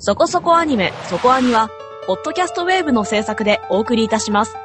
そこそこアニメ、そこアニは、ポッドキャストウェーブの制作でお送りいたします。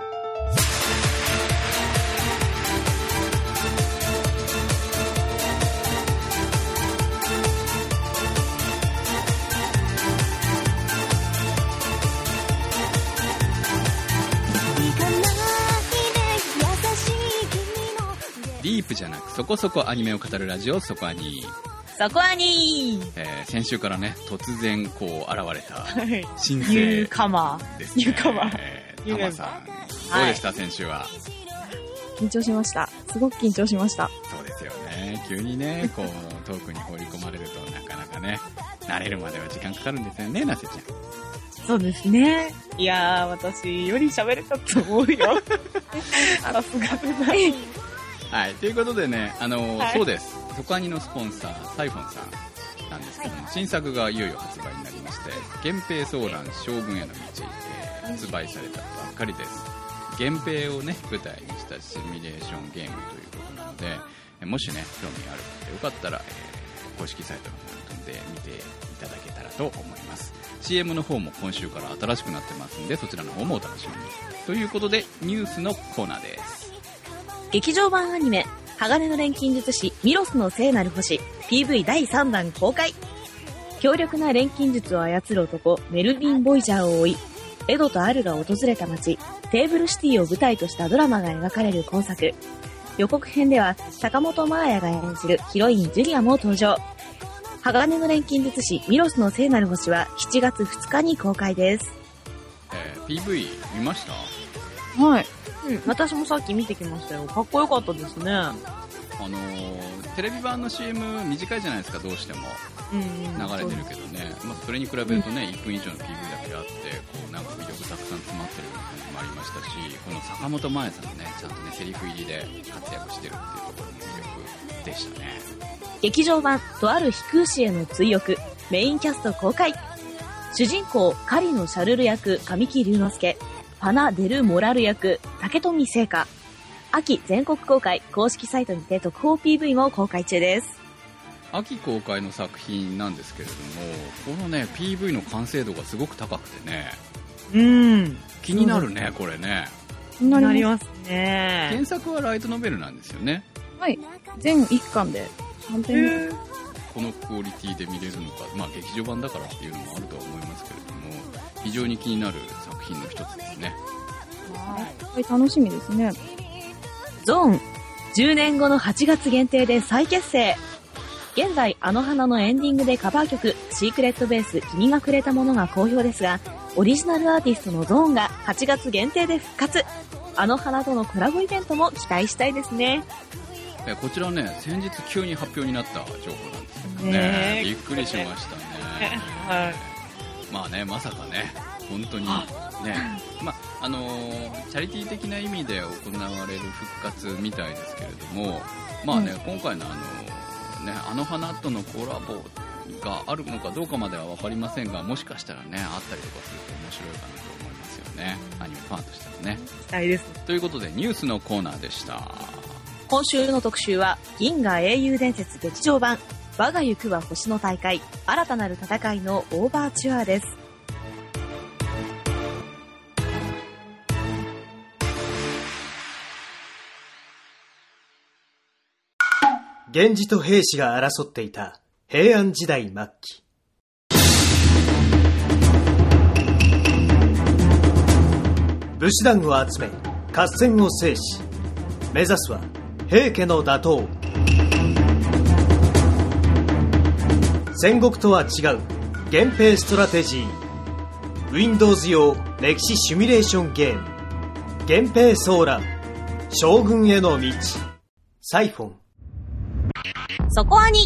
ディープじゃなくそこそこアニメを語るラジオ、そこアニ。 そこアニ先週からね、突然こう現れた新星ニューカマですね。 ニューカマタマさん、どうでした、先週は。 緊張しました。すごく緊張しました。 そうですよね。急にね、こうトークに放り込まれるとなかなかね、慣れるまでは時間かかるんですよね、なせちゃん。 そうですね。いやー、私より喋れたと思うよ。さすがでない。 はい、ということでね、 はい、 そうです。そこアニのスポンサー、サイフォンさんなんですけども、新作がいよいよ発売になりまして、源平騒乱将軍への道、発売されたばっかりです。源平をね、舞台にしたシミュレーションゲームということなので、もしね、興味ある方よかったら、公式サイトの方に飛んで見ていただけたらと思います。CM の方も今週から新しくなってますんで、そちらの方もお楽しみに。ということで、ニュースのコーナーです。 劇場版アニメ、鋼の錬金術師ミロスの聖なる星 PV 第3弾公開。強力な錬金術を操る男メルヴィン・ボイジャーを追い、エドとアルが訪れた街テーブルシティを舞台としたドラマが描かれる今作。予告編では坂本真綾が演じるヒロインジュリアも登場。鋼の錬金術師ミロスの聖なる星は7月2日に公開です。 PV 見ました？ はい。 私もさっき見てきましたよ。かっこよかったですね。 テレビ版の CM 短いじゃないですか、どうしても流れてるけどね、それに比べるとね、1分以上の PV だけあって、こうなんか魅力たくさん詰まってるような感じもありましたし、この坂本真綾さんもね、ちゃんとねセリフ入りで活躍してるっていうところも魅力でしたね。 劇場版とある飛空士への追憶、メインキャスト公開。主人公カリのシャルル役神木隆之介、パナ・デル・モラル役竹富聖華。秋全国公開、公式サイトにて特報 PV も公開中です。 秋公開の作品なんですけれども、このね PV の完成度がすごく高くてね、気になるね、これね。 気になりますね。 原作はライトノベルなんですよね。 はい。全1巻で3点。 このクオリティで見れるのか、劇場版だからっていうのもあるとは思いますけれども、非常に気になる作品の一つですね。 はい、楽しみですね。 ゾーン、10年後の8月限定で再結成。現在、あの花のエンディングでカバー曲、シークレットベース、君がくれたものが好評ですが、オリジナルアーティストのゾーンが8月限定で復活。あの花とのコラボイベントも期待したいですね。 こちらね、先日急に発表になった情報なんですけどね、びっくりしましたね。 はい。 まさかね、本当にね、チャリティー的な意味で行われる復活みたいですけれども、今回のあの花とのコラボがあるのかどうかまでは分かりませんが、もしかしたらね、あったりとかすると面白いかなと思いますよね。アニメファンとしてもね。 期待です。 ということで、ニュースのコーナーでした。 今週の特集は、銀河英雄伝説劇場版、我が行くは星の大会、新たなる戦いのオーバーチュアです。 源氏と平氏が争っていた平安時代末期。武士団を集め合戦を制し、目指すは平家の打倒。戦国とは違う源平ストラテジー。 Windows 用歴史シミュレーションゲーム、源平騒乱将軍への道。サイフォン。 そこアニ。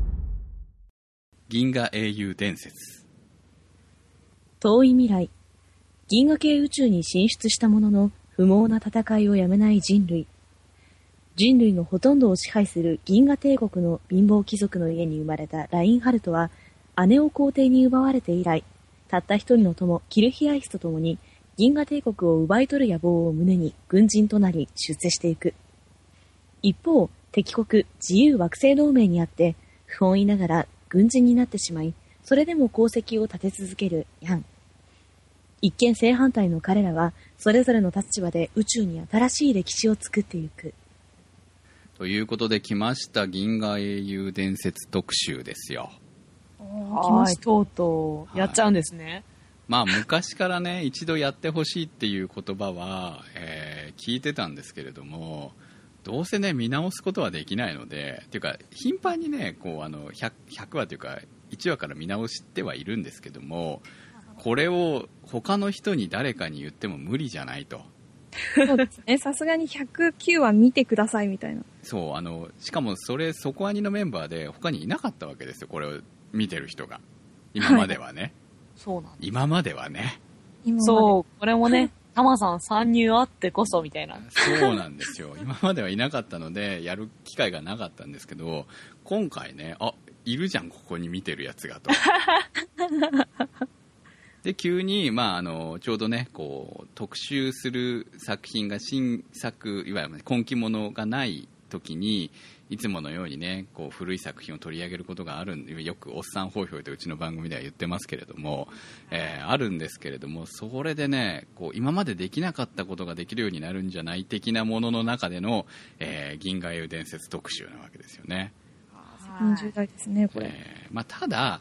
銀河英雄伝説。 遠い未来、銀河系宇宙に進出したものの不毛な戦いをやめない人類。人類のほとんどを支配する銀河帝国の貧乏貴族の家に生まれたラインハルトは、姉を皇帝に奪われて以来、たった一人の友キルヒアイスと共に銀河帝国を奪い取る野望を胸に軍人となり出世していく。一方、敵国自由惑星同盟にあって不本意ながら軍人になってしまい、 それでも功績を立て続けるヤン。一見正反対の彼らは、それぞれの立場で宇宙に新しい歴史を作っていく。 ということで来ました銀河英雄伝説特集ですよ。 はい、とうとうやっちゃうんですね。 まあ昔からね一度やってほしいっていう言葉は、聞いてたんですけれども、どうせね見直すことはできないので、っていうか頻繁にねこう100話というか1話から見直してはいるんですけども、これを他の人に誰かに言っても無理じゃないと。 そうですね。さすがに109話見てくださいみたいな。 そうしかもそこアニのメンバーで他にいなかったわけですよ、これを見てる人が今まではね、はい、 そうなん今まではね。 そう、これもねタマさん参入あってこそみたいな。 そうなんですよ。今まではいなかったのでやる機会がなかったんですけど、今回ねいるじゃんここに見てるやつがとで急に、ちょうどねこう特集する作品が新作いわゆる今期ものがない時にいつものようにねこう古い作品を取り上げることがあるんで、よくおっさんホイホイとうちの番組では言ってますけれども、あるんですけれども、それでねこう今までできなかったことができるようになるんじゃない的なものの中での、銀河英雄伝説特集なわけですよね。 責任重大ですねこれ。 ただ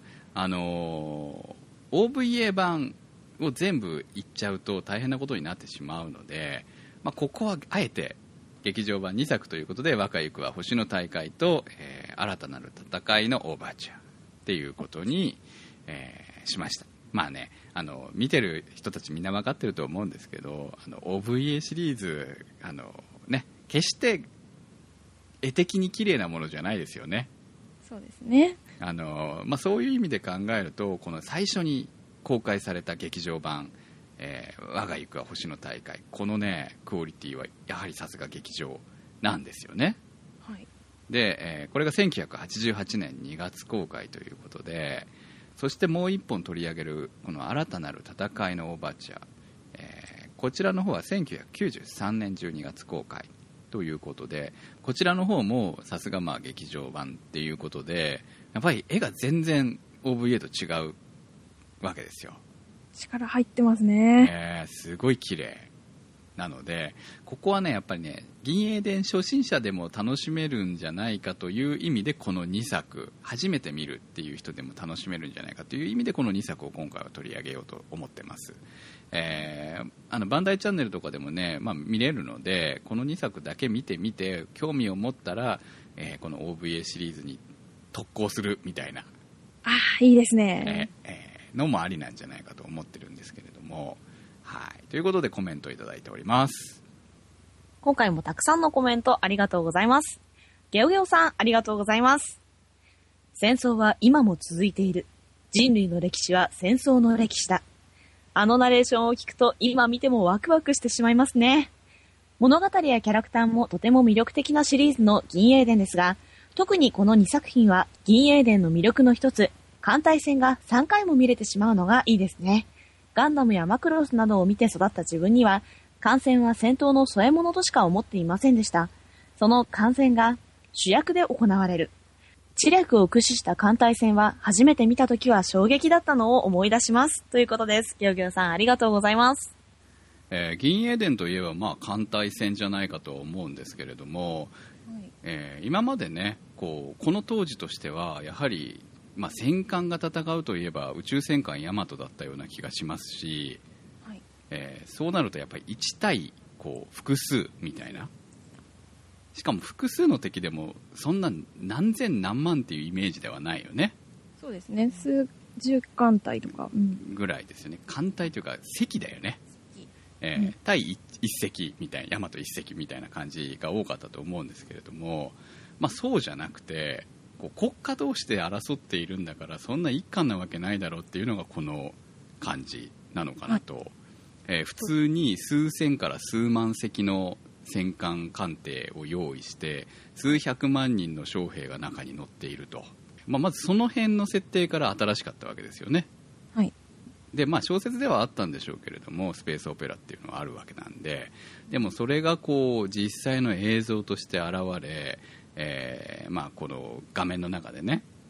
OVA 版を全部言っちゃうと大変なことになってしまうので、ここはあえて劇場版2作ということで、若ゆくは星の大会と、新たなる戦いのオーバーチャーっていうことに、しました。見てる人たちみんな分かってると思うんですけど、OVA シリーズ決して絵的に綺麗なものじゃないですよね。 そうですね。 そういう意味で考えると、この最初に公開された劇場版、我が行くは星の大会、このねクオリティはやはりさすが劇場なんですよね。 はい、 で、これが1988年2月公開ということで、そしてもう一本取り上げるこの新たなる戦いのオーバーチャー、こちらの方は1993年12月公開ということで、こちらの方もさすが劇場版っていうことで、やっぱり絵が全然 OVA と違うわけですよ。 力入ってますね。 すごい綺麗なので、ここはねやっぱりね銀英伝初心者でも楽しめるんじゃないかという意味で、この2作初めて見るっていう人でも楽しめるんじゃないかという意味で、この2作を今回は取り上げようと思ってます。バンダイチャンネルとかでもね、見れるので、この2作だけ見てみて興味を持ったら、この OVA シリーズに特攻するみたいな、 いいですね、 のもありなんじゃないかと思ってるんですけれども、はい、ということでコメントをいただいております。 今回もたくさんのコメントありがとうございます。ゲオゲオさんありがとうございます。戦争は今も続いている。人類の歴史は戦争の歴史だ。あのナレーションを聞くと今見てもワクワクしてしまいますね。物語やキャラクターもとても魅力的なシリーズの銀英伝ですが、特にこの2作品は銀英伝の魅力の一つ、艦隊戦が3回も見れてしまうのがいいですね。ガンダムやマクロスなどを見て育った自分には、艦戦は戦闘の添え物としか思っていませんでした。その艦戦が主役で行われる。知略を駆使した艦隊戦は初めて見たときは衝撃だったのを思い出します。ということです。ギョギョさんありがとうございます。 銀英伝といえば艦隊戦じゃないかと思うんですけれども、今までねこの当時としてはやはり戦艦が戦うといえば宇宙戦艦ヤマトだったような気がしますし、そうなるとやっぱり1対複数みたいな、しかも複数の敵でもそんな何千何万っていうイメージではないよね。 そうですね、数十艦隊とか、 ぐらいですよね。艦隊というか隻だよね、対一隻みたいな、ヤマト一隻みたいな感じが多かったと思うんですけれども、そうじゃなくて国家同士で争っているんだから、そんな一艦なわけないだろうっていうのがこの感じなのかなと、普通に数千から数万隻の戦艦艦艇を用意して数百万人の将兵が中に乗っていると、まずその辺の設定から新しかったわけですよね。で小説ではあったんでしょうけれども、スペースオペラっていうのはあるわけなんで、でもそれが実際の映像として現れ、この画面の中でね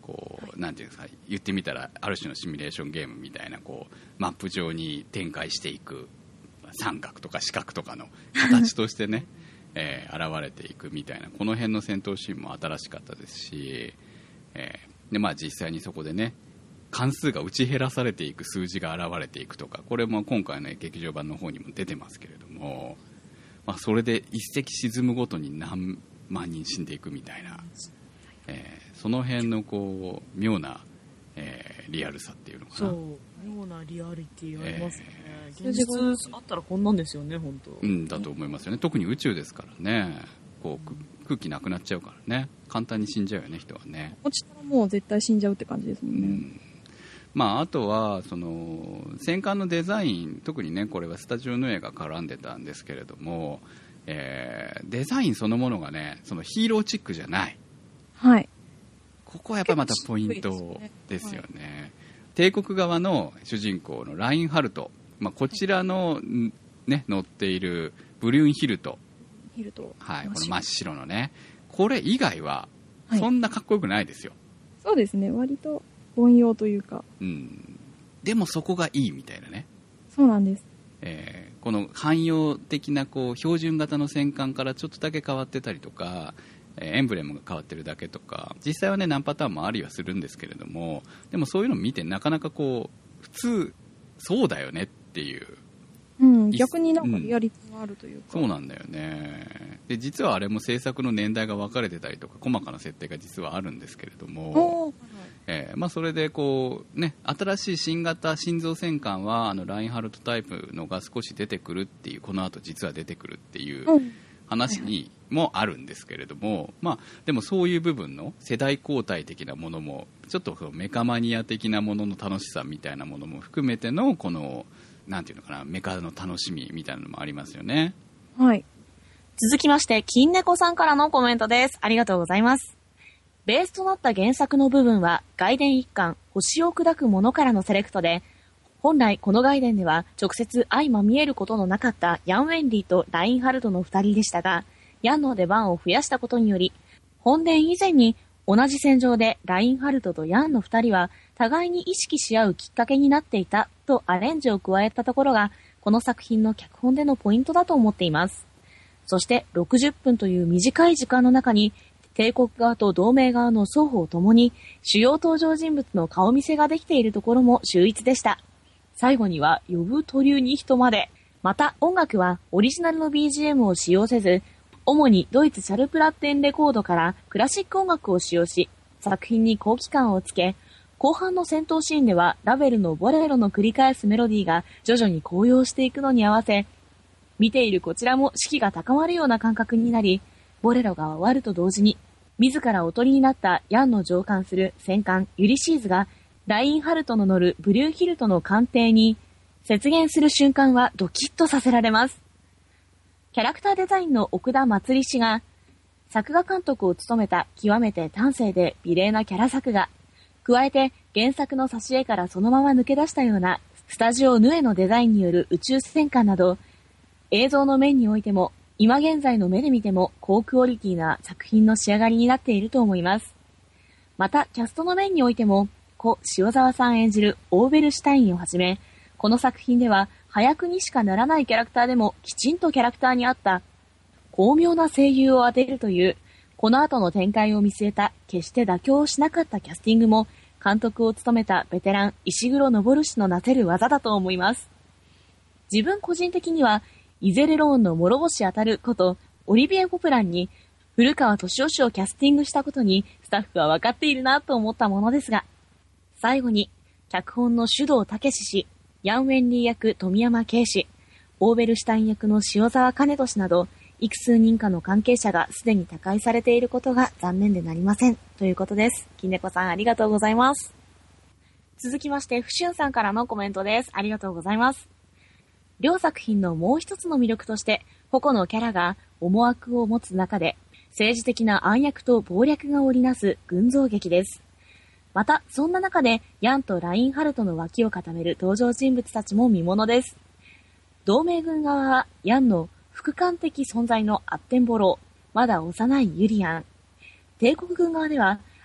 こう、なんていうんですか、言ってみたらある種のシミュレーションゲームみたいな、こうマップ上に展開していく三角とか四角とかの形としてね現れていくみたいな、この辺の戦闘シーンも新しかったですし、で実際にそこでね関数が打ち減らされていく、数字が現れていくとか、これも今回の劇場版の方にも出てますけれども、それで一隻沈むごとに何万人死んでいくみたいな、その辺のこう妙な、リアルさっていうのかな。 そう妙なリアリティありますね、現実あったらこんなんですよね本当。 だと思いますよね。特に宇宙ですからね、こう空気なくなっちゃうからね、簡単に死んじゃうよね、人はね。 落ちたらもう絶対死んじゃうって感じですもんね。 あとはその戦艦のデザイン、特にねこれはスタジオヌエが絡んでたんですけれども、デザインそのものがねそのヒーローチックじゃない、 はい、 ここはやっぱりまたポイントですよね。帝国側の主人公のラインハルト、こちらの、ね、乗っているブリュンヒルト、はい、この真っ白のね、これ以外はそんなかっこよくないですよ、 はい、そうですね、割と凡庸というか、 でもそこがいいみたいなね。 そうなんです、 この汎用的なこう標準型の戦艦からちょっとだけ変わってたりとか、エンブレムが変わってるだけとか、実際はね何パターンもありはするんですけれども、でもそういうのを見てなかなかこう普通そうだよねっていう、 逆になんかリアリティがあるというか、 そうなんだよね。で実はあれも制作の年代が分かれてたりとか細かな設定が実はあるんですけれども、それでこう、ね、新しい新型新造戦艦はラインハルトタイプのが少し出てくるっていう、この後実は出てくるっていう話にもあるんですけれども、でもそういう部分の世代交代的なものもちょっとメカマニア的なものの楽しさみたいなものも含めてのこのなんていうのかな、メカの楽しみみたいなのもありますよね。 はい。 続きまして金猫さんからのコメントです。ありがとうございます。ベースとなった原作の部分は外伝一巻星を砕くものからのセレクトで、本来この外伝では直接相まみえることのなかったヤン・ウェンリーとラインハルトの2人でしたが、ヤンの出番を増やしたことにより、本伝以前に同じ戦場でラインハルトとヤンの2人は互いに意識し合うきっかけになっていたとアレンジを加えたところが、この作品の脚本でのポイントだと思っています。そして60分という短い時間の中に、帝国側と同盟側の双方ともに主要登場人物の顔見せができているところも秀逸でした。最後には呼ぶ鳥流に人まで。また音楽はオリジナルの BGM を使用せず、主にドイツシャルプラッテンレコードからクラシック音楽を使用し、作品に高貴感をつけ、後半の戦闘シーンではラベルのボレロの繰り返すメロディーが徐々に高揚していくのに合わせ、見ているこちらも士気が高まるような感覚になり、ボレロが終わると同時に、自らおとりになったヤンの乗艦する戦艦ユリシーズが、ラインハルトの乗るブリューヒルトの艦艇に接舷する瞬間はドキッとさせられます。キャラクターデザインの奥田祭氏が、作画監督を務めた極めて端正で美麗なキャラ作画、加えて原作の挿絵からそのまま抜け出したようなスタジオヌエのデザインによる宇宙戦艦など、映像の面においても今現在の目で見ても高クオリティな作品の仕上がりになっていると思います。またキャストの面においても、故塩沢さん演じるオーベルシュタインをはじめ、この作品では早くにしかならないキャラクターでもきちんとキャラクターに合った巧妙な声優を当てるという、この後の展開を見据えた決して妥協しなかったキャスティングも、監督を務めたベテラン石黒昇氏のなせる技だと思います。自分個人的にはイゼレローンの諸星あたることオリビエ・ポプランに古川敏夫氏をキャスティングしたことにスタッフは分かっているなと思ったものですが、最後に脚本の手動武氏、ヤン・ウェンリー役富山慶氏、オーベルシュタイン役の塩沢兼俊など幾数人かの関係者がすでに他界されていることが残念でなりませんということです。金猫さんありがとうございます。続きましてふしゅんさんからのコメントです。ありがとうございます。両作品のもう一つの魅力として、矛のキャラが思惑を持つ中で政治的な暗躍と謀略が織りなす群像劇です。またそんな中でヤンとラインハルトの脇を固める登場人物たちも見ものです。同盟軍側はヤンの副官的存在のアッテンボロー、まだ幼いユリアン。帝国軍側では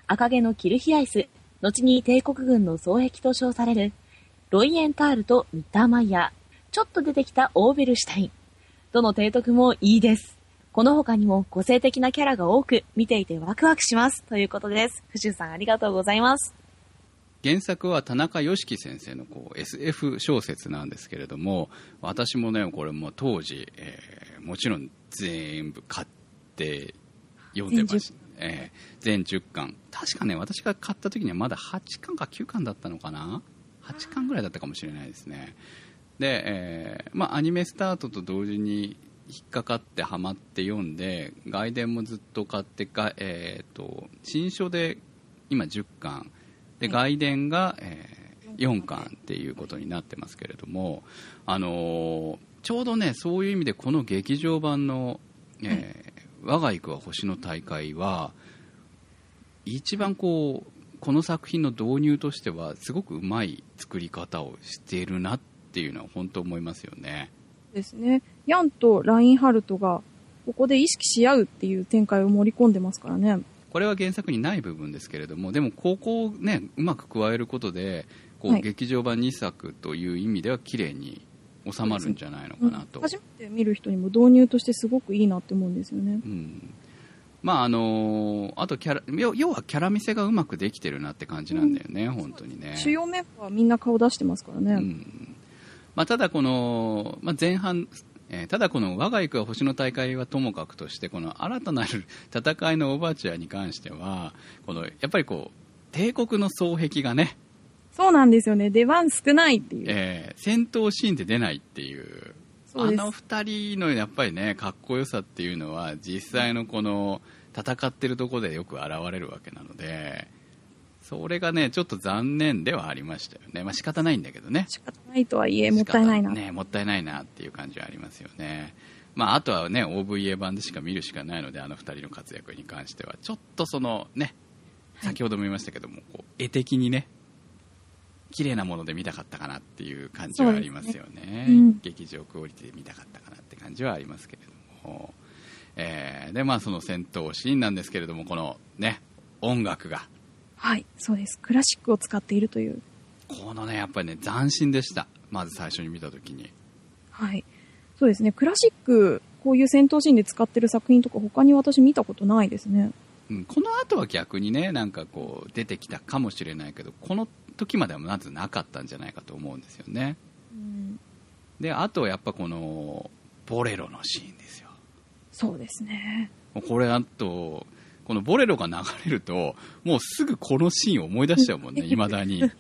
赤毛のキルヒアイス、後に帝国軍の双璧と称される、ロイエンタールとミッターマイヤー、ちょっと出てきたオーベルシュタイン。どの提督もいいです。この他にも個性的なキャラが多く、見ていてワクワクします。ということです。藤さんありがとうございます。 原作は田中良樹先生のSF 小説なんですけれども、私もねこれも当時、もちろん全部買って読んでました。全10巻。確かね私が買った時にはまだ8巻か9巻だったのかな、8巻ぐらいだったかもしれないですね。で、アニメスタートと同時に引っかかってハマって読んで、外伝もずっと買って新書で今10巻で、外伝が、4巻っていうことになってますけれども、ちょうどねそういう意味でこの劇場版の、我が行くは星の大会は一番この作品の導入としてはすごくうまい作り方をしているなっていうのは本当思いますよね。 ですね。ヤンとラインハルトがここで意識し合うっていう展開を盛り込んでますからね。 これは原作にない部分ですけれども、でもここをねうまく加えることで劇場版2作という意味では綺麗に収まるんじゃないのかなと、 初めて見る人にも導入としてすごくいいなって思うんですよね。 あと要はキャラ見せがうまくできてるなって感じなんだよね、本当にね。 主要メンバーはみんな顔出してますからね。 ただこの、前半ただこの我が行くは星の大会はともかくとして、この新たなる戦いのオーバーチュアに関してはやっぱり帝国の双璧がね、 そうなんですよね、出番少ないっていう、 戦闘シーンで出ないっていう、 そうです。 あの二人のやっぱりねかっこよさっていうのは実際のこの戦ってるところでよく現れるわけなので、それがねちょっと残念ではありましたよね。仕方ないんだけどね、 仕方ないとはいえもったいないな、 もったいないなっていう感じはありますよね。あとはね OVA 版でしか見るしかないので、あの二人の活躍に関してはちょっと先ほども言いましたけども、絵的にね綺麗なもので見たかったかなっていう感じはありますよね。劇場クオリティで見たかったかなって感じはありますけれども、でその戦闘シーンなんですけれども、このね音楽が、 はいそうです、クラシックを使っているという、 このねやっぱりね斬新でした。まず最初に見た時に、 はいそうですね、クラシックこういう戦闘シーンで使ってる作品とか他に私見たことないですね。 この後は逆にね出てきたかもしれないけど、この時まではまずなかったんじゃないかと思うんですよね。であとやっぱこのボレロのシーンですよ。 そうですね、 これあとこのボレロが流れるともうすぐこのシーンを思い出しちゃうもんね、未だに。す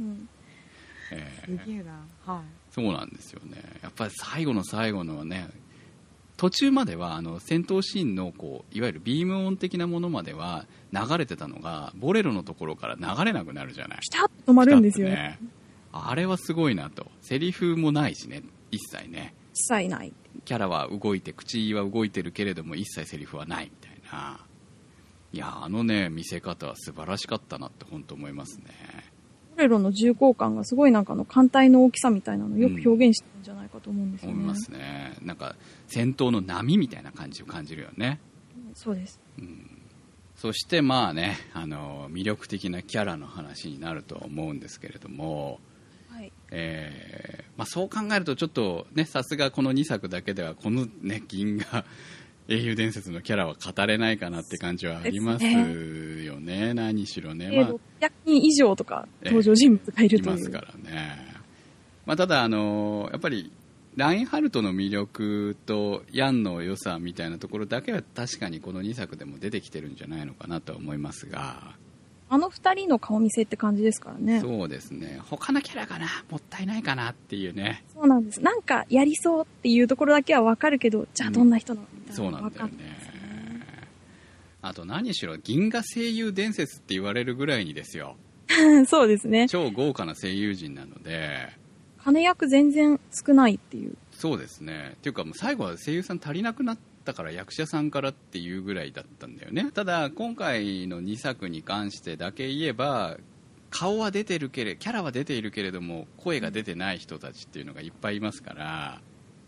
げえな、 そうなんですよね。やっぱり最後の最後のね、途中までは戦闘シーンのいわゆるビーム音的なものまでは流れてたのが、ボレロのところから流れなくなるじゃない。 ピタッと止まるんですよね。 あれはすごいなと。セリフもないしね、一切ね。 一切ない。 キャラは動いて、口は動いてるけれども一切セリフはないみたいな。いや見せ方は素晴らしかったなって本当思いますね。 ボレロの重厚感がすごい艦体の大きさみたいなのをよく表現してるんじゃないかと思うんですよね。 思いますね。戦闘の波みたいな感じを感じるよね。 そうです。 そして魅力的なキャラの話になると思うんですけれども、 はいそう考えるとちょっとね、さすがこの2作だけではこのね銀河英雄伝説のキャラは語れないかなって感じはありますよね。何しろね、 600人以上とか登場人物がいるという、 いますからね。ただやっぱりラインハルトの魅力とヤンの良さみたいなところだけは確かにこの2作でも出てきてるんじゃないのかなとは思いますが、 あの2人の顔見せって感じですからね。 そうですね。他のキャラかな、もったいないかなっていうね。 そうなんです。やりそうっていうところだけは分かるけど、じゃあどんな人なのみたいな、 そうなんだよね。あと何しろ銀河声優伝説って言われるぐらいにですよ。 そうですね。 超豪華な声優陣なので、 金役全然少ないっていう。 そうですね。っていうかもう最後は声優さん足りなくなったから役者さんからっていうぐらいだったんだよね。ただ今回の2作に関してだけ言えば、顔は出てるキャラは出ているけれども声が出てない人たちっていうのがいっぱいいますから、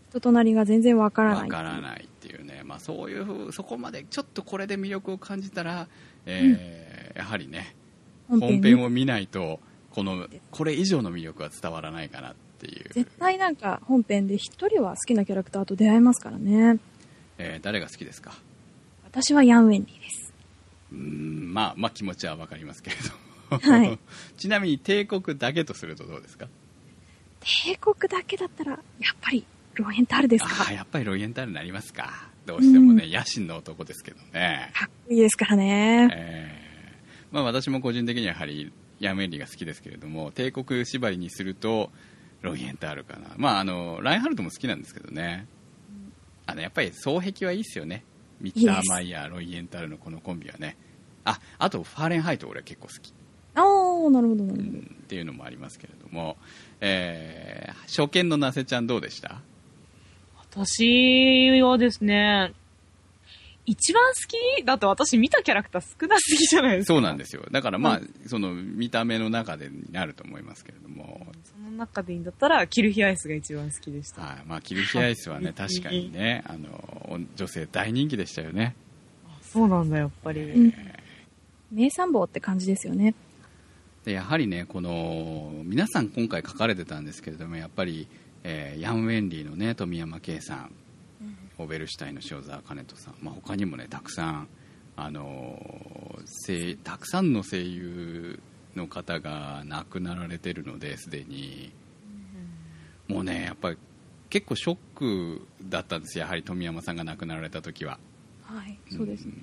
人となりが全然わからない。 わからないっていうね、まあ、そういうそこまでちょっとこれで魅力を感じたら、やはりね本編を見ないとこれ以上の魅力は伝わらないかなっていう。 絶対なんか本編で一人は好きなキャラクターと出会えますからね。 誰が好きですか？ 私はヤン・ウェンリーです。 まあ気持ちはわかりますけれどはい、 ちなみに帝国だけとするとどうですか？ 帝国だけだったらやっぱりロイエンタールですか？ やっぱりロイエンタールになりますか。どうしてもね、野心の男ですけどね。 かっこいいですからね。 まあ、私も個人的にはやはりヤン・ウェンリーが好きですけれども、帝国縛りにするとロイエンタールかな。まあラインハルトも好きなんですけどね、やっぱり双璧はいいですよね。ミッターマイヤー、ロイエンタールのこのコンビはね。あとファーレンハイト俺は結構好き。 なるほどなるほど、 っていうのもありますけれども、初見のナセちゃんどうでした？ 私はですね、一番好きだと私見たキャラクター少なすぎじゃないですか。 そうなんですよ。だからまあ、その見た目の中でになると思いますけれども、 その中でいいんだったらキルヒアイスが一番好きでした。 まあキルヒアイスはね、確かにね、女性大人気でしたよね。 そうなんだ、やっぱり。 名参謀って感じですよね。 でやはりね、皆さん今回書かれてたんですけれども、やっぱり、ヤン・ウェンリーのね富山圭さん、オベルシュタインの塩沢兼人さん、他にもねたくさん、たくさんの声優の方が亡くなられてるのですでに、もうねやっぱり結構ショックだったんですよ、やはり富山さんが亡くなられた時は。 はい、そうですね。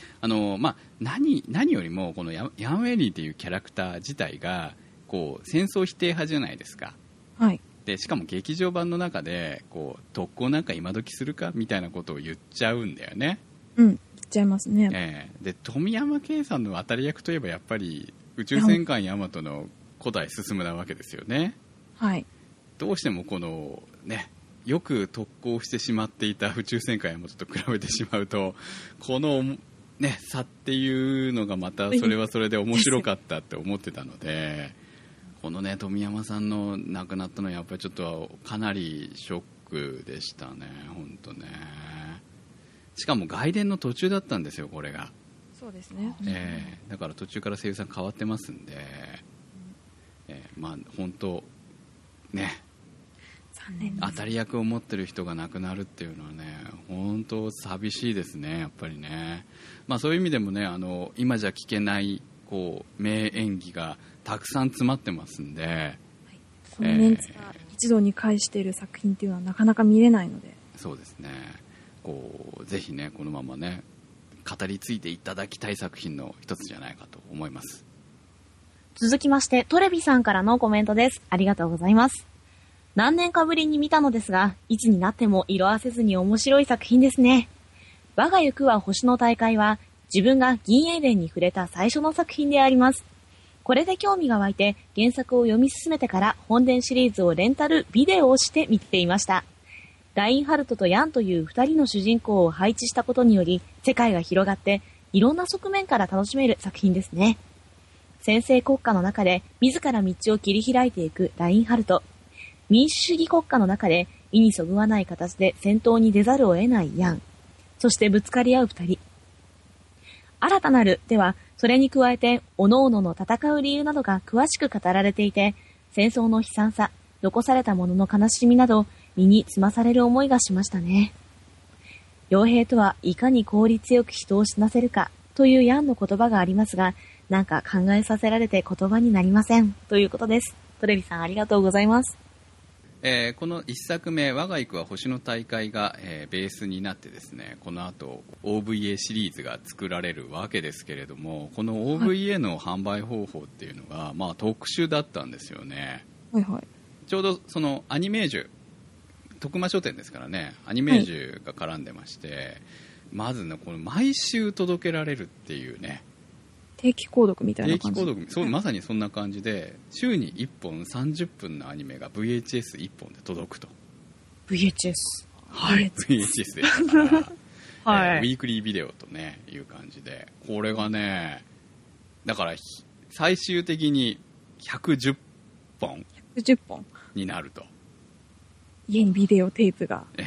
何よりもこのヤン・ウェンリーっていうキャラクター自体が戦争否定派じゃないですか。 はい。 でしかも劇場版の中で特攻なんか今時するかみたいなことを言っちゃうんだよね。 言っちゃいますね。 で富山圭さんの当たり役といえばやっぱり宇宙戦艦ヤマトの古代進なわけですよね。 はい。 どうしてもよく特攻してしまっていた宇宙戦艦ヤマトと比べてしまうとこの差っていうのがまたそれはそれで面白かったって思ってたので、このね富山さんの亡くなったのはやっぱりちょっとかなりショックでしたね、本当ね。しかも外伝の途中だったんですよ、これが。 そうですね。 だから途中から声優さん変わってますんで、まあ本当ね、 残念です。 当たり役を持ってる人が亡くなるっていうのはね本当寂しいですね、やっぱりね。まあそういう意味でもね今じゃ聞けない名演技がたくさん詰まってますんで、 そのメンツが一堂に会している作品っていうのはなかなか見れないので。 そうですね、ぜひねこのままね語り継いでいただきたい作品の一つじゃないかと思います。 続きましてトレビさんからのコメントです。ありがとうございます。何年かぶりに見たのですが、いつになっても色褪せずに面白い作品ですね。我が行くは星の大会は自分が銀英伝に触れた最初の作品であります。これで興味が湧いて原作を読み進めてから本伝シリーズをレンタルビデオをして見ていました。ラインハルトとヤンという二人の主人公を配置したことにより世界が広がっていろんな側面から楽しめる作品ですね。専制国家の中で自ら道を切り開いていくラインハルト。民主主義国家の中で意にそぐわない形で戦闘に出ざるを得ないヤン。そしてぶつかり合う二人。新たなるではそれに加えて各々の戦う理由などが詳しく語られていて、戦争の悲惨さ、残された者の悲しみなど身につまされる思いがしましたね。傭兵とはいかに効率よく人を死なせるかというヤンの言葉がありますが、なんか考えさせられて言葉になりませんということです。トレビさんありがとうございます。 この1作目我が行くは星の大会が、ベースになってですね、この後 OVA シリーズが作られるわけですけれども、この OVA の販売方法っていうのが、まあ、特殊だったんですよね。 はいはい。 ちょうどそのアニメージュ徳間書店ですからね、アニメージュが絡んでまして、まずねこの毎週届けられるっていうね、 定期購読みたいな感じ。 定期購読、そう、まさにそんな感じで週に1本30分のアニメが VHS1 本で届くと。 VHS、 はい、VHS ですからはい、 ウィークリービデオとねいう感じで、これがねだから最終的に110本 110本になると。 家にビデオテープが。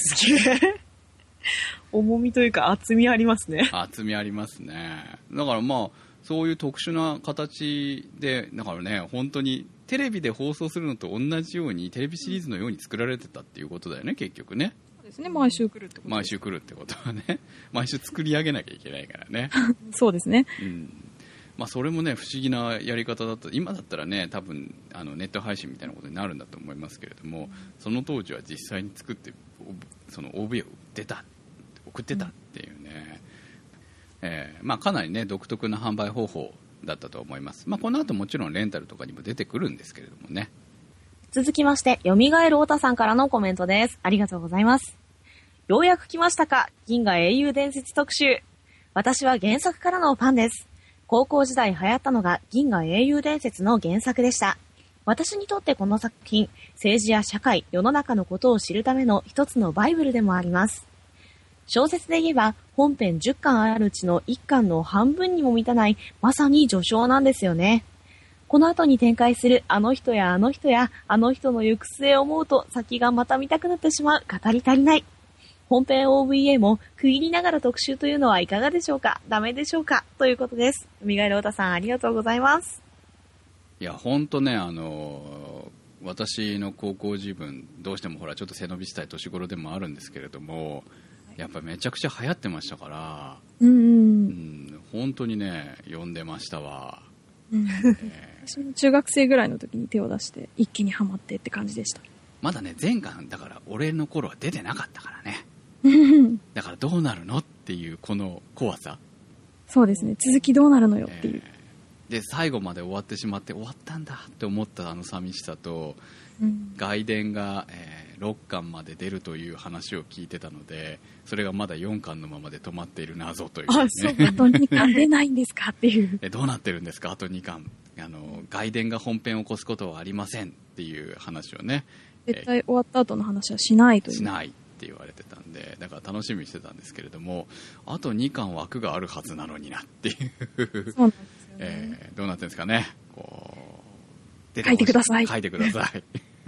重みというか厚みありますね。 厚みありますね。だからまあそういう特殊な形で、だからね、本当にテレビで放送するのと同じようにテレビシリーズのように作られてたっていうことだよね、結局ね。 そうですね、毎週来るってことです。 毎週来るってことはね、毎週作り上げなきゃいけないからね。 そうですね。 まあ、それもね不思議なやり方だった。今だったらね多分ネット配信みたいなことになるんだと思いますけれども、その当時は実際に作ってその OVA を送ってたっていうね、まあ、かなりね独特な販売方法だったと思います。まあ、この後もちろんレンタルとかにも出てくるんですけれどもね。 続きまして、よみがえるおたさんからのコメントです。ありがとうございます。ようやく来ましたか、銀河英雄伝説特集。私は原作からのファンです。高校時代流行ったのが銀河英雄伝説の原作でした。私にとってこの作品、政治や社会、世の中のことを知るための一つのバイブルでもあります。小説で言えば本編10巻あるうちの1巻の半分にも満たないまさに序章なんですよね。この後に展開するあの人やあの人やあの人の行く末を思うと先がまた見たくなってしまう。語り足りない。本編 OVA も区切りながら特集というのはいかがでしょうか、ダメでしょうかということです。よみがえるおたさん、ありがとうございます。 いや本当ね、私の高校時分どうしてもほらちょっと背伸びしたい年頃でもあるんですけれども、やっぱめちゃくちゃ流行ってましたから、本当にね読んでましたわ。 私も中学生ぐらいの時に手を出して一気にハマってって感じでした。 まだね前巻だから俺の頃は出てなかったからね。だからどうなるのっていうこの怖さ。 そうですね、続きどうなるのよっていう、 で最後まで終わってしまって終わったんだって思ったあの寂しさと、外伝が、6巻まで出るという話を聞いてたので、それがまだ4巻のままで止まっている謎という、ね、 あと2巻出ないんですかっていうどうなってるんですかあと2巻、外伝が本編を起こすことはありませんっていう話をね、 絶対終わった後の話はしないという、 しないって言われてたんで、だから楽しみにしてたんですけれども、あと2巻枠があるはずなのになっていうそうなんですよね、 どうなってるんですかね、こう書いてください書いてください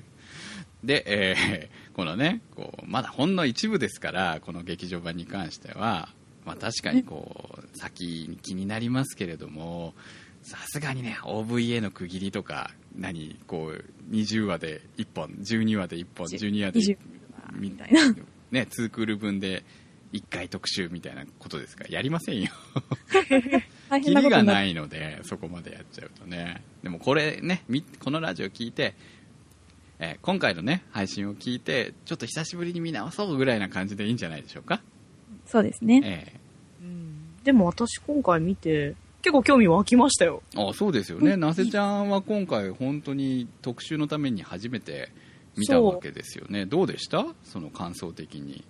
で、このねこうまだほんの一部ですから、この劇場版に関しては、まあ、確かにこう先に気になりますけれども、さすがにね OVA の区切りとかこう20話で1本12話で1本12話で1本みたいなね、2クール分で1回特集みたいなことですからやりませんよ大キ変なことになる。 リがないので、そこまでやっちゃうとね。でもこれね、このラジオ聞いて、今回のね配信を聞いてちょっと久しぶりに見直そうぐらいな感じでいいんじゃないでしょうか。 そうですね、 でも私今回見て結構興味湧きましたよ。 あ、そうですよね。なせちゃんは今回本当に特集のために初めて見たわけですよね。どうでした？その感想的に。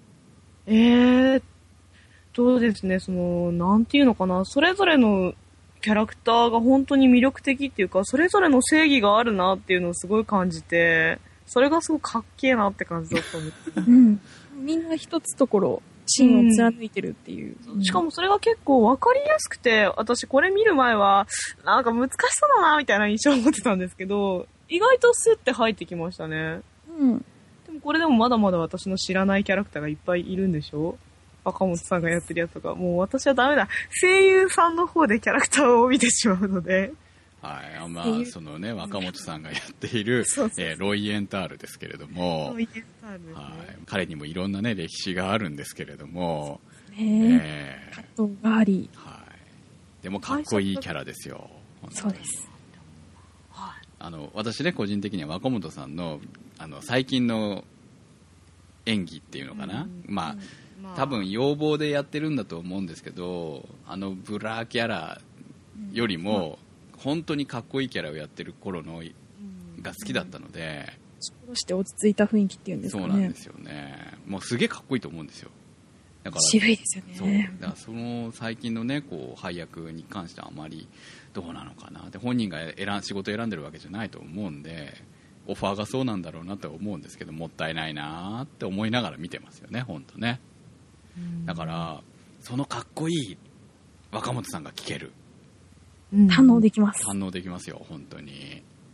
そうですね、なんていうのかな、それぞれのキャラクターが本当に魅力的っていうか、それぞれの正義があるなっていうのをすごい感じて、それがすごくかっけえなって感じだったんですみんな一つところ芯を貫いてるっていう、 しかもそれが結構分かりやすくて、私これ見る前はなんか難しそうだなみたいな印象を持ってたんですけど、意外とスッて入ってきましたね。でもこれでもまだまだ私の知らないキャラクターがいっぱいいるんでしょ。若本さんがやってるやつとか、もう私はダメだ、声優さんの方でキャラクターを見てしまうので、 はい、まあそのね若本さんがやっているロイ・エンタールですけれども、 ロイエンタールですね、 はい、彼にもいろんなね歴史があるんですけれども、 葛藤があり、 はい、でもかっこいいキャラですよ。 そうです。 私ね個人的には若本さんの最近の演技っていうのかな、まあ多分要望でやってるんだと思うんですけど、ブラーキャラよりも本当にかっこいいキャラをやってる頃のが好きだったので、 少して落ち着いた雰囲気っていうんですかね。 そうなんですよね。もうすげえかっこいいと思うんですよ。だから渋いですよね。 そうだからその最近のねこう配役に関してはあまりどうなのかなって、本人が仕事選んでるわけじゃないと思うんで、オファーがそうなんだろうなと思うんですけど、もったいないなって思いながら見てますよね本当ね。だからそのかっこいい若本さんが聞ける、 堪能できます。 堪能できますよ本当に。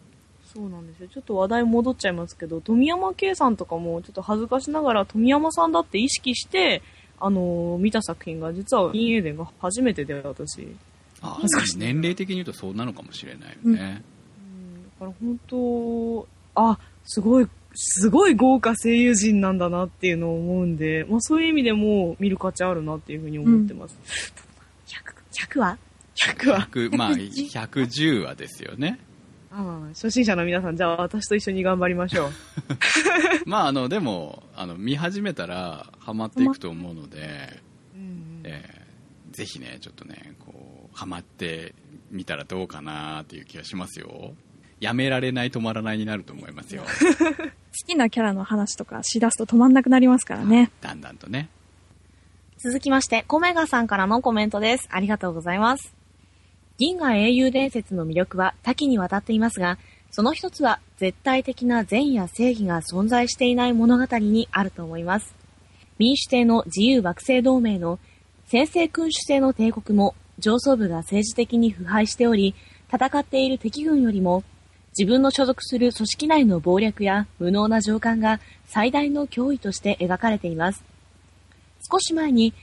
そうなんですよ。ちょっと話題戻っちゃいますけど、富山圭さんとかもちょっと恥ずかしながら富山さんだって意識して、見た作品が実は銀英伝が初めてで、私。 ああ、年齢的に言うとそうなのかもしれないよね。 だから本当、すごい豪華声優陣なんだなっていうのを思うんで、まあそういう意味でも見る価値あるなっていうふうに思ってます。100話 ?100 話まあ、110話ですよね。 初心者の皆さん、じゃあ私と一緒に頑張りましょう。 まあ、でも、見始めたらハマっていくと思うので、ぜひね、ちょっとね、こう、ハマってみたらどうかなっていう気がしますよ。やめられない、止まらないになると思いますよ。 好きなキャラの話とかしだすと止まんなくなりますからね。 だんだんとね。 続きまして、コメガさんからのコメントです。ありがとうございます。銀河英雄伝説の魅力は多岐にわたっていますが、その一つは絶対的な善や正義が存在していない物語にあると思います。民主帝の自由惑星同盟の専制君主制の帝国も上層部が政治的に腐敗しており、戦っている敵軍よりも自分の所属する組織内の謀略や無能な上官が最大の脅威として描かれています。少し前に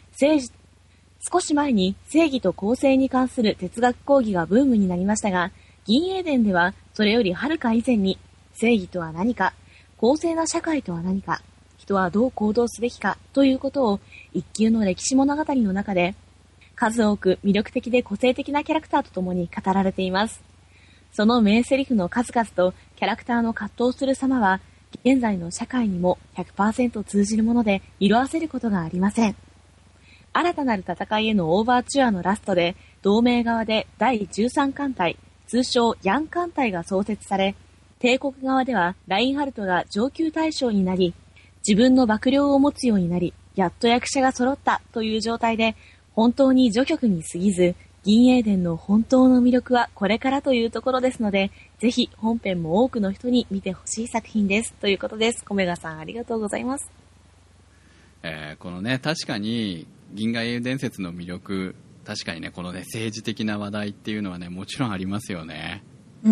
正義と公正に関する哲学講義がブームになりましたが、銀英伝ではそれよりはるか以前に正義とは何か、公正な社会とは何か、人はどう行動すべきかということを一級の歴史物語の中で数多く魅力的で個性的なキャラクターとともに語られています。その名台詞の数々とキャラクターの葛藤する様は現在の社会にも 100% 通じるもので色あせることがありません。新たなる戦いへのオーバーチュアのラストで同盟側で第13艦隊、通称ヤン艦隊が創設され、帝国側ではラインハルトが上級大将になり、自分の幕僚を持つようになり、やっと役者が揃ったという状態で、本当に序曲に過ぎず、銀英伝の本当の魅力はこれからというところですので、ぜひ本編も多くの人に見てほしい作品です。ということです。コメガさんありがとうございます。 このね、確かに銀河英雄伝説の魅力、確かにね、このね、政治的な話題っていうのはね、もちろんありますよね。 うん。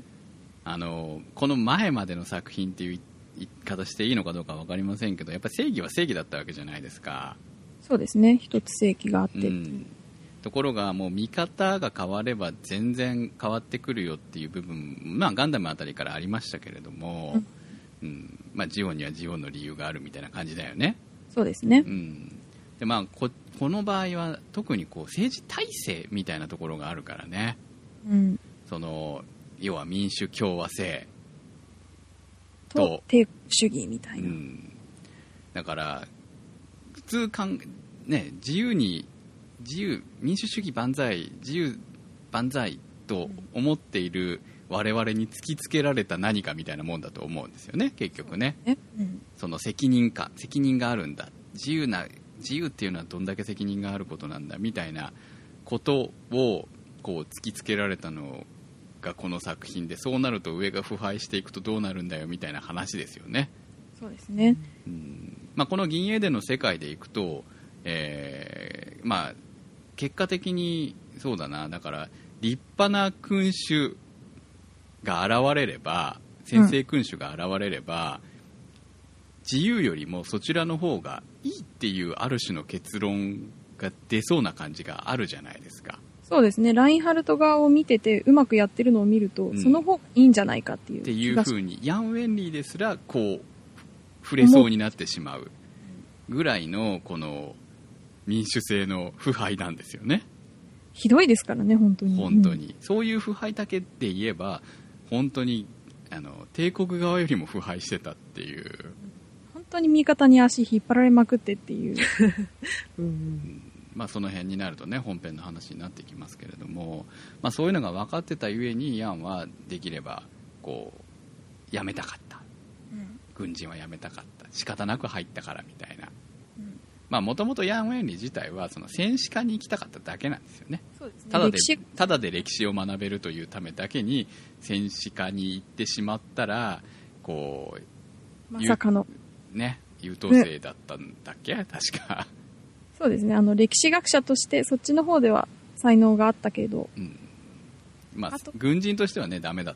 この前までの作品っていう言い方していいのかどうか分かりませんけど、やっぱり正義は正義だったわけじゃないですか。 そうですね、一つ正義があって、 ところがもう見方が変われば全然変わってくるよっていう部分、まあガンダムあたりからありましたけれども、まあジオンにはジオンの理由があるみたいな感じだよね。 そうですね。 でまあこの場合は特にこう政治体制みたいなところがあるからね。その要は民主共和制と帝国主義みたいな。 だから普通ね、民主主義万歳、自由万歳と思っている我々に突きつけられた何かみたいなもんだと思うんですよね、結局ね。その責任があるんだ、自由っていうのはどんだけ責任があることなんだみたいなことをこう突きつけられたのがこの作品で、そうなると上が腐敗していくとどうなるんだよみたいな話ですよね。 そうですね。 まあ、この銀英伝の世界でいくと、まあ結果的にそうだな、だから立派な君主が現れれば、専制君主が現れれば、自由よりもそちらの方がいいっていうある種の結論が出そうな感じがあるじゃないですか。 そうですね、ラインハルト側を見ててうまくやってるのを見ると、その方がいいんじゃないかっていうっていう風にヤン・ウェンリーですらこう触れそうになってしまうぐらいのこの民主制の腐敗なんですよね。 ひどいですからね、本当に。 そういう腐敗だけで言えば本当に帝国側よりも腐敗してたっていう、 本当に味方に足引っ張られまくってっていうまあその辺になるとね、本編の話になってきますけれども、まあ、そういうのが分かってたゆえにヤンはできればこうやめたかった、軍人はやめたかった、仕方なく入ったからみたいな。もともとヤン・ウェンリー自体はその戦士化に行きたかっただけなんですよね。 そうですね、 ただで歴史を学べるというためだけに戦士化に行ってしまったら、こうまさかのね、優等生だったんだっけ、確か。 そうですね、歴史学者としてそっちの方では才能があったけれど、 まあ軍人としてはねダメだったんだけ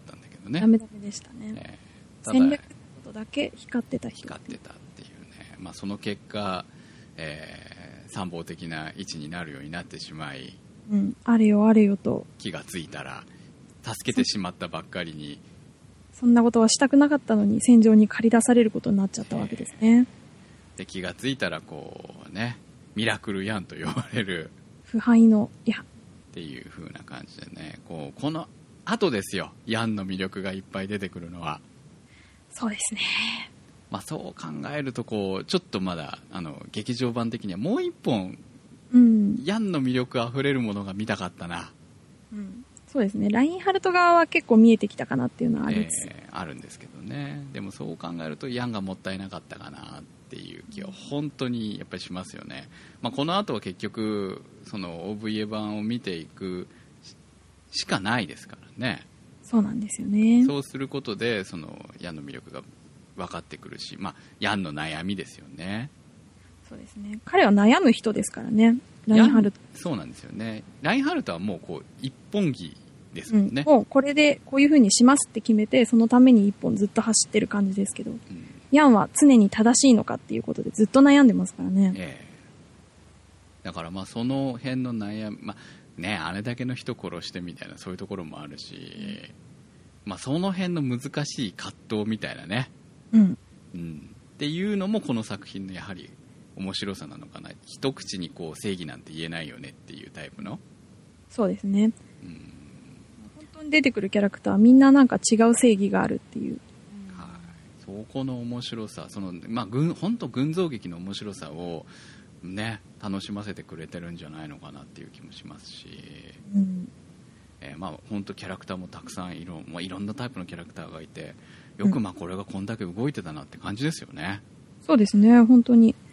どね。 ダメでしたね。 ただ戦略ってことだけ光ってた人。 光ってたっていうね。まあその結果、参謀的な位置になるようになってしまい、 うん、あれよあれよと気がついたら助けてしまったばっかりに、 そんなことはしたくなかったのに戦場に駆り出されることになっちゃったわけですね。 で気がついたらこうね、ミラクルヤンと呼ばれる腐敗のヤンっていう風な感じでね、この後ですよ、ヤンの魅力がいっぱい出てくるのは。 そうですね。 まあ、そう考えるとこうちょっとまだ劇場版的にはもう一本、 うん、 ヤンの魅力あふれるものが見たかったな。 うん、そうですね。ラインハルト側は結構見えてきたかなっていうのはあります、 あるんですけどね。でもそう考えるとヤンがもったいなかったかなっていう気は本当にやっぱりしますよね。まあ、この後は結局その OVA 版を見ていくしかないですからね。 そうなんですよね。 そうすることでそのヤンの魅力が分かってくるし、まあ、ヤンの悩みですよね。 そうですね。彼は悩む人ですからね、ラインハルト。 そうなんですよね。ラインハルトはもうこう一本気ですもんね、 もうこれでこういう風にしますって決めてそのために一本ずっと走ってる感じですけど、ヤンは常に正しいのかっていうことでずっと悩んでますからね。 だからまあその辺の悩み、まあね、あれだけの人殺してみたいなそういうところもあるし、まあ、その辺の難しい葛藤みたいなね、っていうのもこの作品のやはり面白さなのかな。一口にこう正義なんて言えないよねっていうタイプの。 そうですね、本当に出てくるキャラクターはみんななんか違う正義があるっていう、 そこの面白さ、そのまあ本当群像劇の面白さをね楽しませてくれてるんじゃないのかなっていう気もしますし、まあ本当キャラクターもたくさんいろんなタイプのキャラクターがいて、よくまあこれがこんだけ動いてたなって感じですよね。 そうですね、本当に。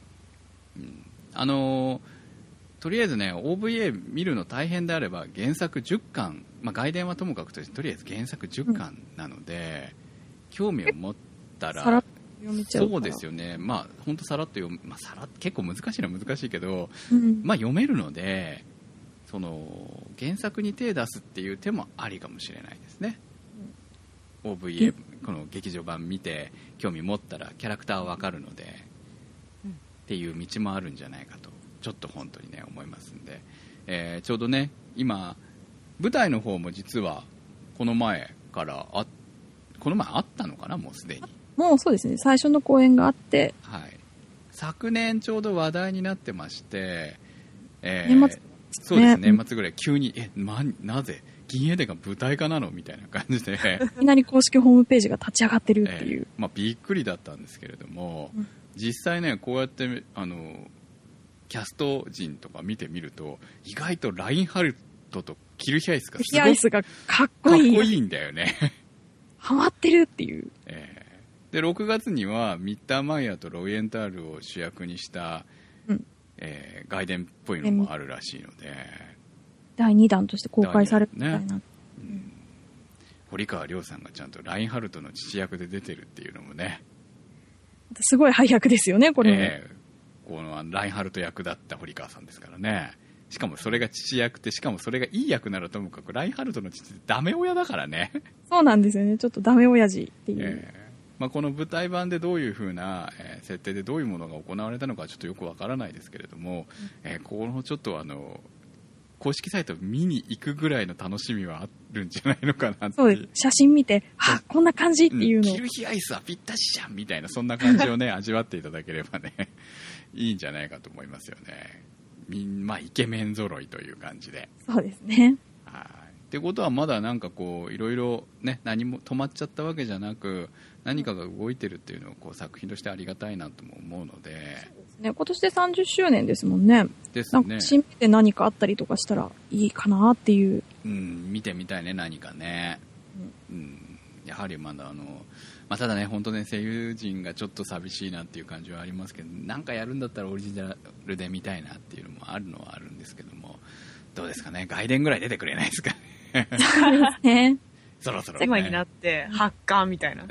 とりあえずね OVA 見るの大変であれば原作10巻、まあ、外伝はともかくとしてとりあえず原作10巻なので、興味を持ったらさらっと読めちゃうから。 そうですよね。まあ本当さらっと結構難しいのは難しいけど、まあ読めるのでその原作に手出すっていう手もありかもしれないですね。OVA この劇場版見て興味持ったらキャラクターは分かるので、っていう道もあるんじゃないかとちょっと本当にね思いますんで、ちょうどね今舞台の方も実はこの前あったのかな、もうすでに。もうそうですね、最初の公演があって、 昨年ちょうど話題になってまして、 年末そうですね、年末ぐらい急になぜ銀エデンが舞台化なのみたいな感じでいきなり公式ホームページが立ち上がってるっていう、 まあ、びっくりだったんですけれども、実際ねこうやってキャスト陣とか見てみると意外とラインハルトとキルヒャイスがすごくかっこいいんだよねハマってるっていう、 で6月にはミッターマイヤーとロイエンタールを主役にした、外伝っぽいのもあるらしいので、 第2弾として公開されるみたいな、 堀川亮さんがちゃんとラインハルトの父役で出てるっていうのもねすごい配役ですよね、これも、 このラインハルト役だった堀川さんですからね。しかもそれが父役って、しかもそれがいい役ならともかくラインハルトの父ってダメ親だからね。 そうなんですよね、ちょっとダメ親父っていう、 まあ、この舞台版でどういう風な、設定でどういうものが行われたのかちょっとよくわからないですけれども、このちょっと公式サイト見に行くぐらいの楽しみはあるんじゃないのかなって。 そうです、写真見てこんな感じっていうの、 キルヒアイスはぴったしじゃんみたいな、そんな感じをね味わっていただければねいいんじゃないかと思いますよね。まあイケメン揃いという感じで。 そうですね。 ってことはまだなんかこういろいろね、何も止まっちゃったわけじゃなく何かが動いてるっていうのをこう作品としてありがたいなとも思うので。そうですね、今年で30周年ですもんね。 ですね。 なんか新見で何かあったりとかしたらいいかなっていう。 見てみたいね、何かね。やはりまだまあ、ただね本当ね声優陣がちょっと寂しいなっていう感じはありますけど、なんかやるんだったらオリジナルで見たいなっていうのもあるのはあるんですけども、どうですかね、外伝ぐらい出てくれないですかね。 そうですね。 そろそろ、ね、 今になって発刊みたいな、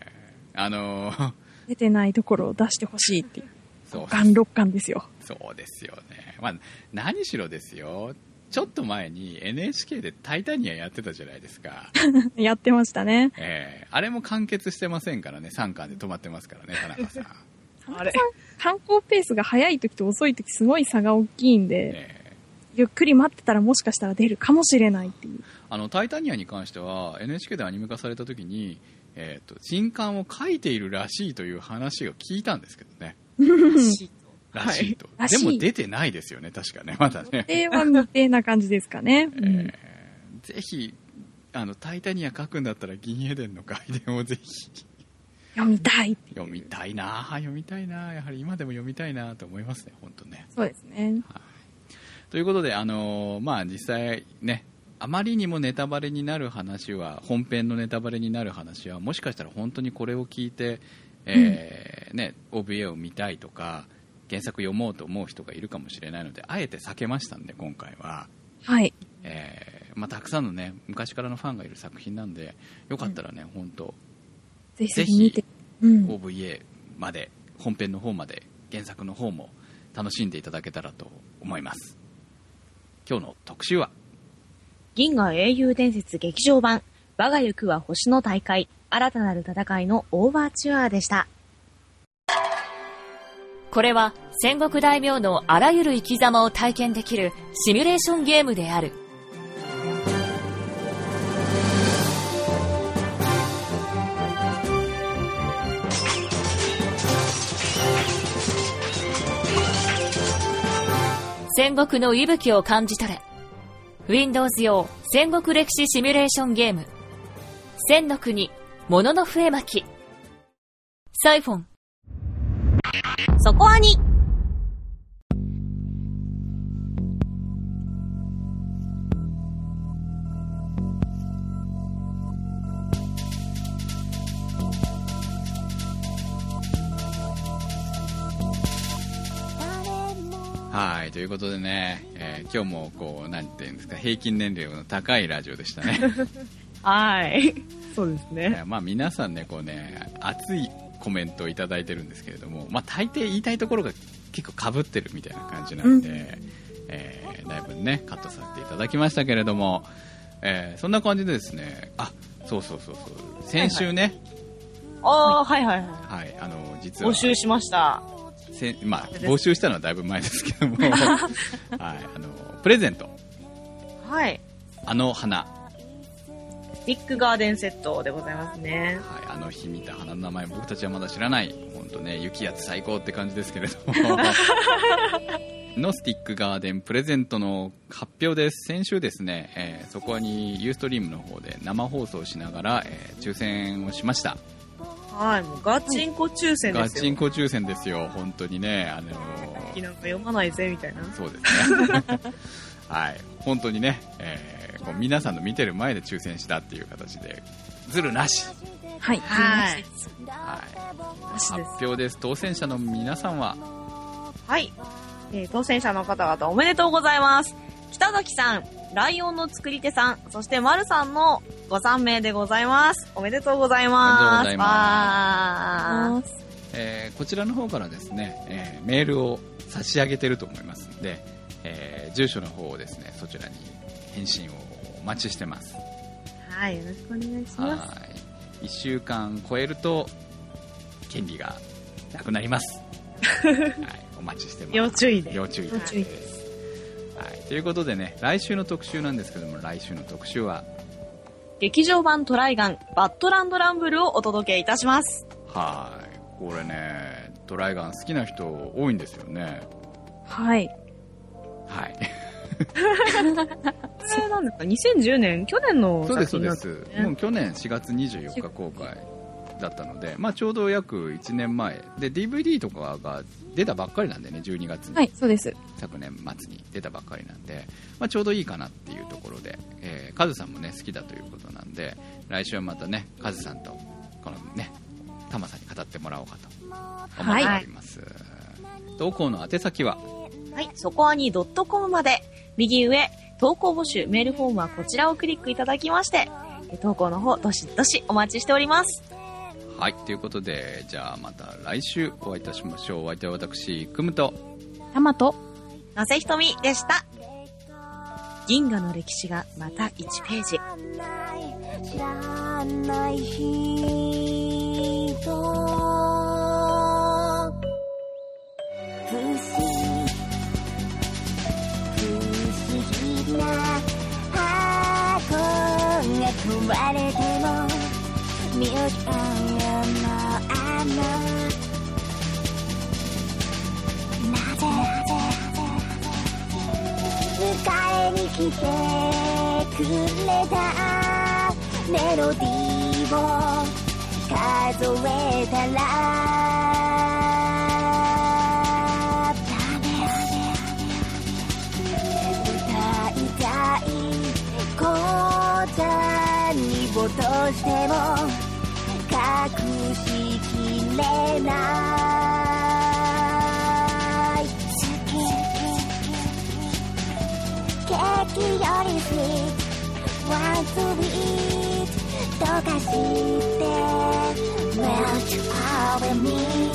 出てないところを出してほしいっていう。 そう 5巻6巻ですよ。 そうですよね。まあ何しろですよ、 ちょっと前に NHK でタイタニアやってたじゃないですか。 やってましたね。 あれも完結してませんからね。3巻で止まってますからね、田中さん。 あれ観光ペースが早い時と遅い時すごい差が大きいんで、ゆっくり待ってたらもしかしたら出るかもしれないっていう。 タイタニアに関しては NHK でアニメ化された時に、新刊を書いているらしいという話を聞いたんですけどね。らしいと、 はい、 でも出てないですよね、確かね、まだね。 は未定な感じですかね。 ぜひタイタニア書くんだったら銀エデンの外伝をぜひ読みたいな。やはり今でも読みたいなと思いますね、本当ね。 そうですね。 はい、ということで実際ね、あまりにもネタバレになる話は、本編のネタバレになる話はもしかしたら本当にこれを聞いて、OVA を見たいとか原作読もうと思う人がいるかもしれないので、あえて避けましたんで、今回は。 はい。 たくさんのね、昔からのファンがいる作品なんで、よかったらね、本当ぜひ見て、 OVA まで、本編の方まで、原作の方も楽しんでいただけたらと思います。今日の特集は、 銀河英雄伝説劇場版、我が行くは星の大会、新たなる戦いのオーバーチュアでした。 これは戦国大名のあらゆる生き様を体験できるシミュレーションゲームである。戦国の息吹を感じ取れ。Windows 用戦国歴史シミュレーションゲーム、千の国ものの笛巻き。サイフォン。 そこアニ。 はい、ということでね、今日もなんていうんですか、平均年齢の高いラジオでしたね。 はい。そうですね。 皆さんね、熱いコメントをいただいてるんですけれども、大抵言いたいところが結構被ってるみたいな感じなんで、だいぶね、カットさせていただきましたけれども、そんな感じでですね、そう、先週ね、 はい、 実は募集しました。 募集したのはだいぶ前ですけども、プレゼント。 はい。 花。 スティックガーデンセットでございますね。 はい、日見た花の名前僕たちはまだ知らない。本当ね、雪やつ最高って感じですけれども。のスティックガーデンプレゼントの発表です。先週ですね、そこにユーストリームの方で生放送しながら、抽選をしました。 はい、もうガチンコ抽選ですよ。 ガチンコ抽選ですよ、本当にね。 なんか読まないぜみたいな。 そうですね。はい、本当にね、皆さんの見てる前で抽選したっていう形で、ズルなし。 はい、 はい、発表です。当選者の皆さんは、 はい、当選者の方々おめでとうございます。北崎さん、ライオンの作り手さん、そして丸さんのご3名でございます。おめでとうございます。 おめでとうございます。こちらの方からですね、メールを差し上げてると思いますので、住所の方をですね、そちらに返信をお待ちしてます。 はい、よろしくお願いします。 はい、1週間超えると権利がなくなります。はい、お待ちしてます。 要注意で。 要注意です。はい、ということでね、来週の特集なんですけども、来週の特集は劇場版トライガンバッドランドランブルをお届けいたします。 はい、これね、トライガン好きな人多いんですよね。 はい。 はい。 それなんですか、2010年、去年の作品なんですね。 そうです。もう去年4月24日公開だったので、ちょうど約1年前で DVD とかが出たばっかりなんでね、12月に。 はい、そうです。 昨年末に出たばっかりなんで、ちょうどいいかなっていうところで、カズさんもね好きだということなんで、来週はまたね、カズさんとこのね、タマさんに語ってもらおうかと思っております。投稿の宛先は、 はい、そこアニ.com まで、右上、投稿募集、メールフォームはこちらをクリックいただきまして、投稿の方、どしどしお待ちしております。 はい、ということで、じゃあまた来週お会いいたしましょう。お相手は私、クムと、 タマと、 なせひとみでした。 銀河の歴史がまた1ページ。 知らない人不思議な箱が壊れてもミュージアムのなぜ迎えに来てくれたメロディーを数えたらとしても隠しきれないケーキよりスイートワンツービートとかして Melt over me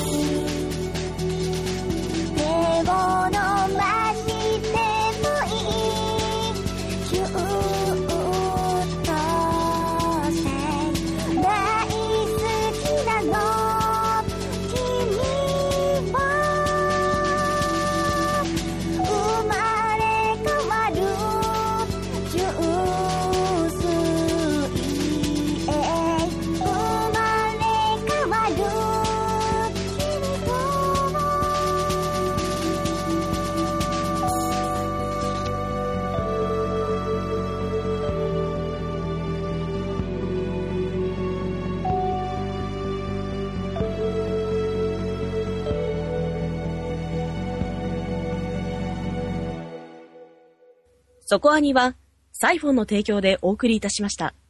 手を伸ばしてもいいそこアニはサイフォンの提供でお送りいたしました。